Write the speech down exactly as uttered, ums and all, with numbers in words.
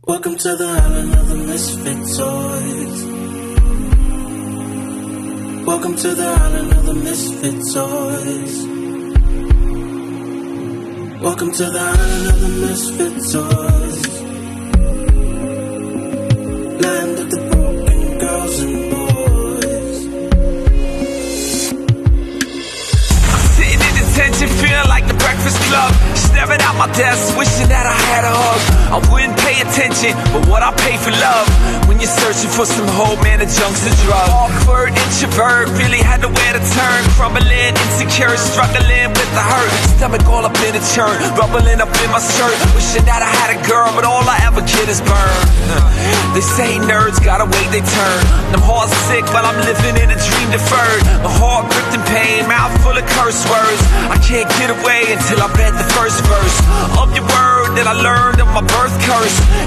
Welcome to the island of the misfit toys. Welcome to the island of the misfit toys. Welcome to the island of the misfit toys. Land of the broken girls and boys. I'm sitting in detention, feeling like the Breakfast Club. Staring out my desk, wishing that I had a hug. I wouldn't pay attention, but what I pay for love. When you're searching for some hope, man, the junk's a drug. Awkward, introvert, really had nowhere to turn. Crumbling, insecure, struggling with the hurt. Stomach all up in a churn, rubbling up in my shirt. Wishing that I had a girl, but all I ever get is burned. They say nerds gotta wait their turn. I'm heart sick, but I'm living in a dream deferred. My heart gripped in pain, mouth full of curse words. I can't get away until I read the first verse of your word that I learned of my birth curse.